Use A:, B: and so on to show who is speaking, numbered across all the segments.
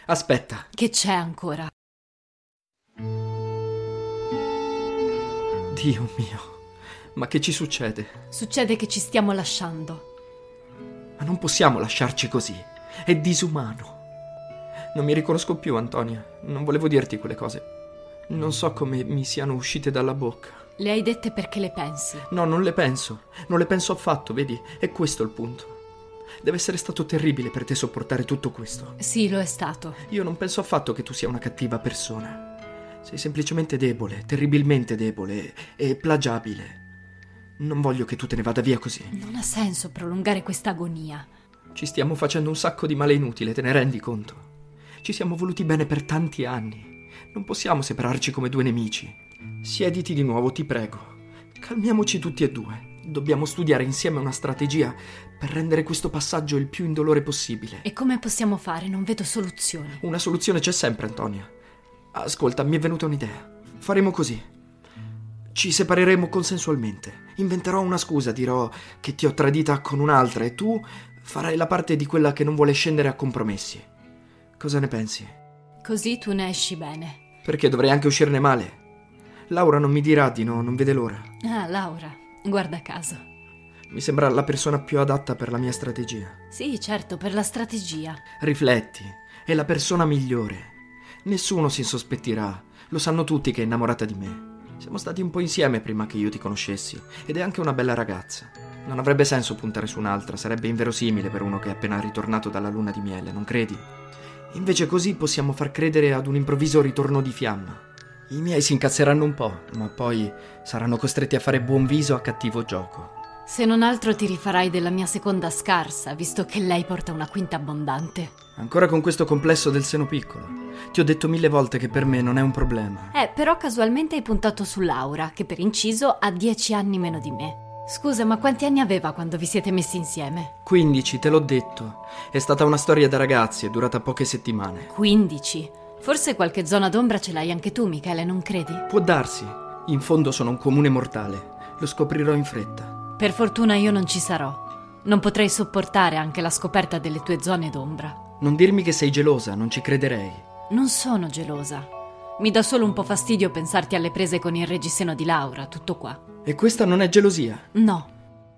A: Aspetta.
B: Che c'è ancora?
A: Dio mio, ma che ci succede?
B: Succede che ci stiamo lasciando.
A: Ma non possiamo lasciarci così. È disumano. Non mi riconosco più, Antonia. Non volevo dirti quelle cose. Non so come mi siano uscite dalla bocca.
B: Le hai dette perché le pensi?
A: No, non le penso. Non le penso affatto, vedi? È questo il punto. Deve essere stato terribile per te sopportare tutto questo.
B: Sì, lo è stato.
A: Io non penso affatto che tu sia una cattiva persona. Sei semplicemente debole, terribilmente debole e plagiabile. Non voglio che tu te ne vada via così.
B: Non ha senso prolungare questa agonia.
A: Ci stiamo facendo un sacco di male inutile, te ne rendi conto? Ci siamo voluti bene per tanti anni. Non possiamo separarci come due nemici. Siediti di nuovo, ti prego. Calmiamoci tutti e due. Dobbiamo studiare insieme una strategia per rendere questo passaggio il più indolore possibile.
B: E come possiamo fare? Non vedo soluzioni.
A: Una soluzione c'è sempre, Antonia. Ascolta, mi è venuta un'idea. Faremo così. Ci separeremo consensualmente. Inventerò una scusa, dirò che ti ho tradita con un'altra e tu farai la parte di quella che non vuole scendere a compromessi. Cosa ne pensi?
B: Così tu ne esci bene.
A: Perché dovrei anche uscirne male. Laura non mi dirà di no, non vede l'ora.
B: Ah, Laura, guarda caso.
A: Mi sembra la persona più adatta per la mia strategia.
B: Sì, certo, per la strategia.
A: Rifletti, è la persona migliore. Nessuno si insospettirà, lo sanno tutti che è innamorata di me. Siamo stati un po' insieme prima che io ti conoscessi ed è anche una bella ragazza. Non avrebbe senso puntare su un'altra, sarebbe inverosimile per uno che è appena ritornato dalla luna di miele, non credi? Invece così possiamo far credere ad un improvviso ritorno di fiamma. I miei si incazzeranno un po', ma poi saranno costretti a fare buon viso a cattivo gioco.
B: Se non altro ti rifarai della mia seconda scarsa, visto che lei porta una quinta abbondante.
A: Ancora con questo complesso del seno piccolo. Ti ho detto 1000 volte che per me non è un problema.
B: Però casualmente hai puntato su Laura, che per inciso ha 10 anni meno di me. Scusa, ma quanti anni aveva quando vi siete messi insieme?
A: 15, te l'ho detto. È stata una storia da ragazzi, è durata poche settimane.
B: 15? Forse qualche zona d'ombra ce l'hai anche tu, Michele, non credi?
A: Può darsi. In fondo sono un comune mortale. Lo scoprirò in fretta.
B: Per fortuna io non ci sarò. Non potrei sopportare anche la scoperta delle tue zone d'ombra.
A: Non dirmi che sei gelosa, non ci crederei.
B: Non sono gelosa. Mi dà solo un po' fastidio pensarti alle prese con il reggiseno di Laura, tutto qua.
A: E questa non è gelosia?
B: No.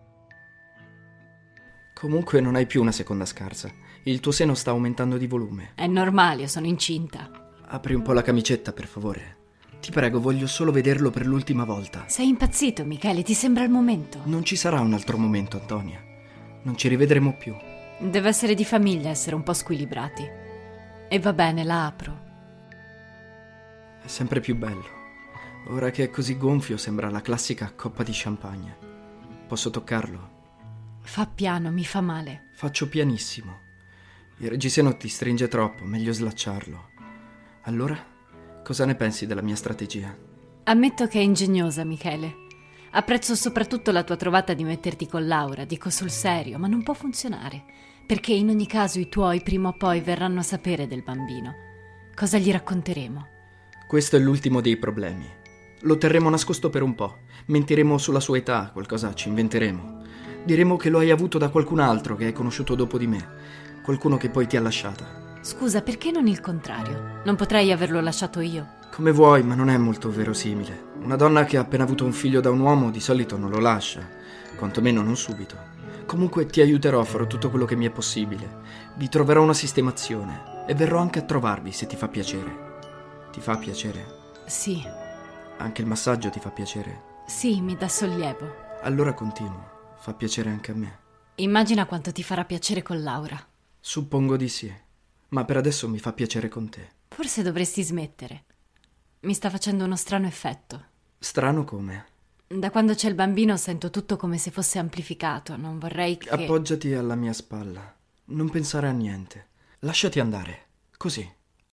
A: Comunque non hai più una seconda scarsa. Il tuo seno sta aumentando di volume.
B: È normale, sono incinta.
A: Apri un po' la camicetta, per favore. Ti prego, voglio solo vederlo per l'ultima volta.
B: Sei impazzito, Michele, ti sembra il momento?
A: Non ci sarà un altro momento, Antonia. Non ci rivedremo più.
B: Deve essere di famiglia essere un po' squilibrati. E va bene, la apro.
A: È sempre più bello. Ora che è così gonfio sembra la classica coppa di champagne. Posso toccarlo?
B: Fa piano, mi fa male.
A: Faccio pianissimo. Il reggiseno ti stringe troppo, meglio slacciarlo. Allora, cosa ne pensi della mia strategia?
B: Ammetto che è ingegnosa, Michele. Apprezzo soprattutto la tua trovata di metterti con Laura, dico sul serio, ma non può funzionare. Perché in ogni caso i tuoi prima o poi verranno a sapere del bambino. Cosa gli racconteremo?
A: Questo è l'ultimo dei problemi. Lo terremo nascosto per un po'. Mentiremo sulla sua età, qualcosa ci inventeremo. Diremo che lo hai avuto da qualcun altro che hai conosciuto dopo di me. Qualcuno che poi ti ha lasciata.
B: Scusa, perché non il contrario? Non potrei averlo lasciato io?
A: Come vuoi, ma non è molto verosimile. Una donna che ha appena avuto un figlio da un uomo di solito non lo lascia. Quantomeno non subito. Comunque ti aiuterò, farò tutto quello che mi è possibile. Vi troverò una sistemazione e verrò anche a trovarvi se ti fa piacere. Ti fa piacere?
B: Sì.
A: Anche il massaggio ti fa piacere?
B: Sì, mi dà sollievo.
A: Allora continuo. Fa piacere anche a me.
B: Immagina quanto ti farà piacere con Laura.
A: Suppongo di sì. Ma per adesso mi fa piacere con te.
B: Forse dovresti smettere. Mi sta facendo uno strano effetto.
A: Strano come?
B: Da quando c'è il bambino sento tutto come se fosse amplificato. Non vorrei che...
A: Appoggiati alla mia spalla. Non pensare a niente. Lasciati andare. Così.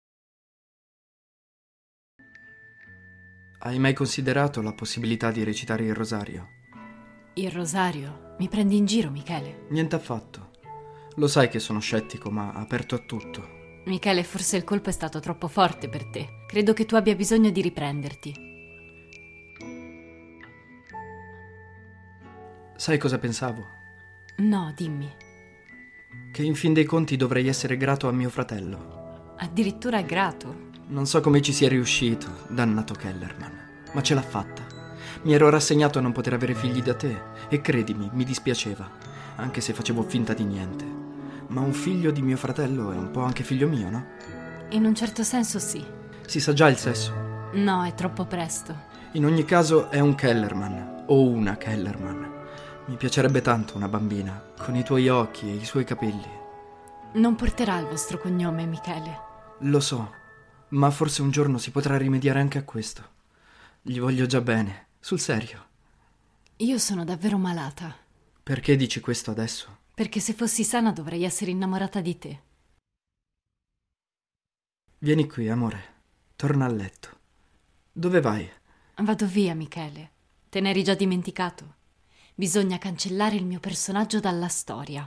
A: Hai mai considerato la possibilità di recitare il rosario?
B: Il rosario? Mi prendi in giro, Michele?
A: Niente affatto. Lo sai che sono scettico, ma aperto a tutto.
B: Michele, forse il colpo è stato troppo forte per te. Credo che tu abbia bisogno di riprenderti.
A: Sai cosa pensavo?
B: No, dimmi.
A: Che in fin dei conti dovrei essere grato a mio fratello.
B: Addirittura grato.
A: Non so come ci sia riuscito, dannato Kellerman, ma ce l'ha fatta. Mi ero rassegnato a non poter avere figli da te e credimi, mi dispiaceva, anche se facevo finta di niente. Ma un figlio di mio fratello è un po' anche figlio mio, no?
B: In un certo senso sì.
A: Si sa già il sesso?
B: No, è troppo presto.
A: In ogni caso è un Kellerman, o una Kellerman. Mi piacerebbe tanto una bambina, con i tuoi occhi e i suoi capelli.
B: Non porterà il vostro cognome, Michele.
A: Lo so, ma forse un giorno si potrà rimediare anche a questo. Gli voglio già bene, sul serio.
B: Io sono davvero malata.
A: Perché dici questo adesso?
B: Perché se fossi sana dovrei essere innamorata di te.
A: Vieni qui, amore. Torna a letto. Dove vai?
B: Vado via, Michele. Te n'eri già dimenticato? Bisogna cancellare il mio personaggio dalla storia.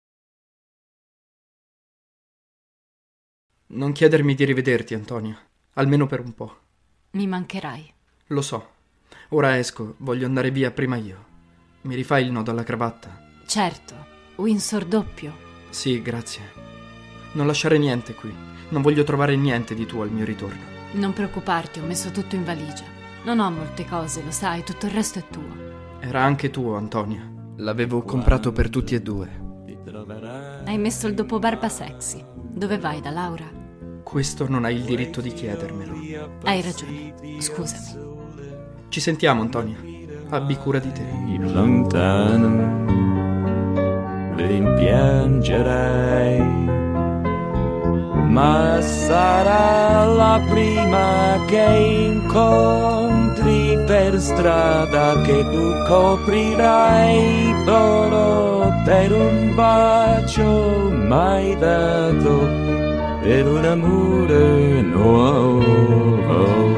A: Non chiedermi di rivederti, Antonio. Almeno per un po'.
B: Mi mancherai.
A: Lo so. Ora esco, voglio andare via prima io. Mi rifai il nodo alla cravatta?
B: Certo. Windsor doppio.
A: Sì, grazie. Non lasciare niente qui. Non voglio trovare niente di tuo al mio ritorno.
B: Non preoccuparti, ho messo tutto in valigia. Non ho molte cose, lo sai, tutto il resto è tuo.
A: Era anche tuo, Antonio. L'avevo comprato per tutti e due.
B: Hai messo il dopobarba sexy. Dove vai, da Laura?
A: Questo non hai il diritto di chiedermelo.
B: Hai ragione. Scusami.
A: Ci sentiamo, Antonio. Abbi cura di te.
C: In lontano rimpiangerei, ma sarà la prima che incontri per strada che tu coprirai d'oro per un bacio mai dato, per un amore nuovo.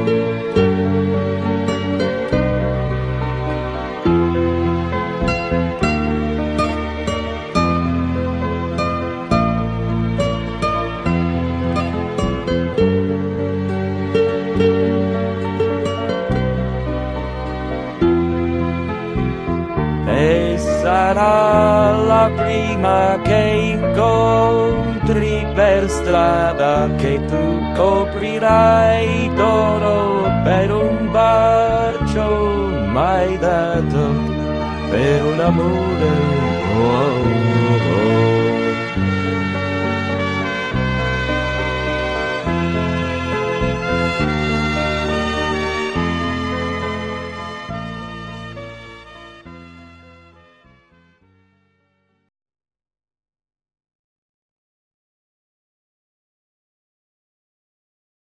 C: E sarà la prima che incontri per strada che tu coprirai d'oro per un bacio mai dato, per un amore nuovo.